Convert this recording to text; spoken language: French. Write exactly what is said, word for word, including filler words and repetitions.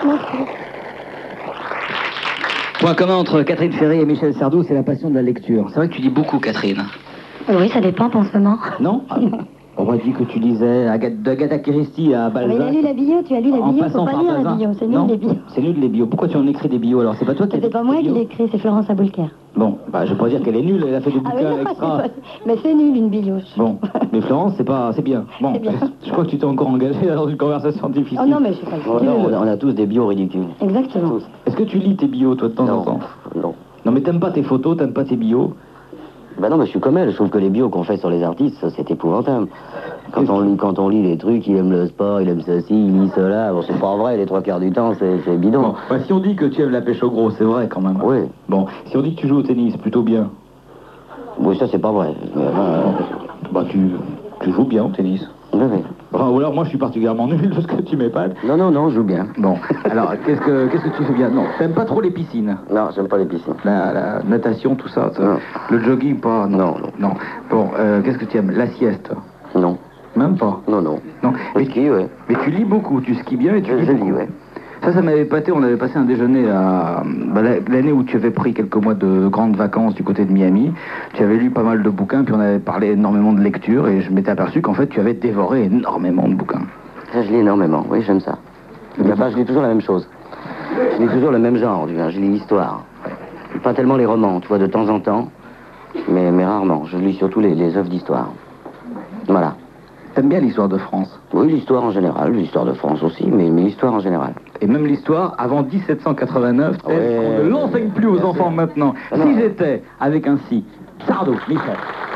Merci. Point commun entre Catherine Ferry et Michel Sardou, c'est la passion de la lecture. C'est vrai que tu lis beaucoup, Catherine. Oui, ça dépend en ce moment. Non? On m'a dit que tu lisais Agathe- d'Agatha Christie à Balzac. Mais il a lu la bio, tu as lu la En bio, passant faut pas par lire la Balzac. bio, c'est Non, nul les bios. c'est nul les bios. Pourquoi tu en écris des bios alors? C'est pas toi qui as C'est pas moi qui l'ai écrit, c'est Florence Aboulker. Bon, bah je vais pas dire qu'elle est nulle, elle a fait des Ah bouquins mais non, extra. c'est pas- mais c'est nul une bio. Bon, mais Florence, c'est pas, c'est bien. Bon, C'est bien. je crois que tu t'es encore engagé dans une conversation difficile. Oh non, mais je sais pas. Oh, non, on, a, on a tous des bios ridicules. Exactement. Est-ce que tu lis tes bios, toi, de temps Non, en temps? non. Non, mais t'aimes pas tes photos, t'aimes pas tes bios? Ben non, mais je suis comme elle. Je trouve que les bios qu'on fait sur les artistes, ça, c'est épouvantable. Quand on, lit, quand on lit les trucs, il aime le sport, il aime ceci, il lit cela. Bon, c'est pas vrai, les trois quarts du temps, c'est c'est bidon. Bon, bah, si on dit que tu aimes la pêche au gros, c'est vrai quand même. Oui. Bon, si on dit que tu joues au tennis, plutôt bien. Oui, ça, c'est pas vrai. Mais, euh, Bah, tu, tu joues bien au tennis. oui, oui. Enfin, ou alors moi je suis particulièrement nul parce que tu m'épates. Non, non, non, je joue bien. Bon, alors qu'est-ce que qu'est-ce que tu fais bien? Non, t'aimes pas trop les piscines? Non, j'aime pas les piscines. La, la natation, tout ça, ça. Non. Le jogging, pas? Non, Non, non. Bon, euh, qu'est-ce que tu aimes? La sieste? Non, Même pas? non, non. Non. Le Mais, ski, ouais. mais tu lis beaucoup, tu skis bien et tu Je, lis je beaucoup. lis, ouais. Ça, ça m'avait épaté, on avait passé un déjeuner à bah, la- l'année où tu avais pris quelques mois de grandes vacances du côté de Miami. Tu avais lu pas mal de bouquins, puis on avait parlé énormément de lecture, et je m'étais aperçu qu'en fait, tu avais dévoré énormément de bouquins. Ça, je lis énormément. Oui, j'aime ça. Mais enfin, je lis toujours la même chose. Je lis toujours le même genre, tu vois. Je lis l'histoire. Pas tellement les romans, tu vois, de temps en temps. Mais, mais rarement. Je lis surtout les, les œuvres d'histoire. Voilà. T'aimes bien l'histoire de France? Oui, l'histoire en général, l'histoire de France aussi, mais, mais l'histoire en général. Et même l'histoire avant dix-sept cent quatre-vingt-neuf, telle Ouais, qu'on ne l'enseigne plus aux bien enfants sûr. maintenant. Ah non. Si j'étais avec un si, Sardou, Michel.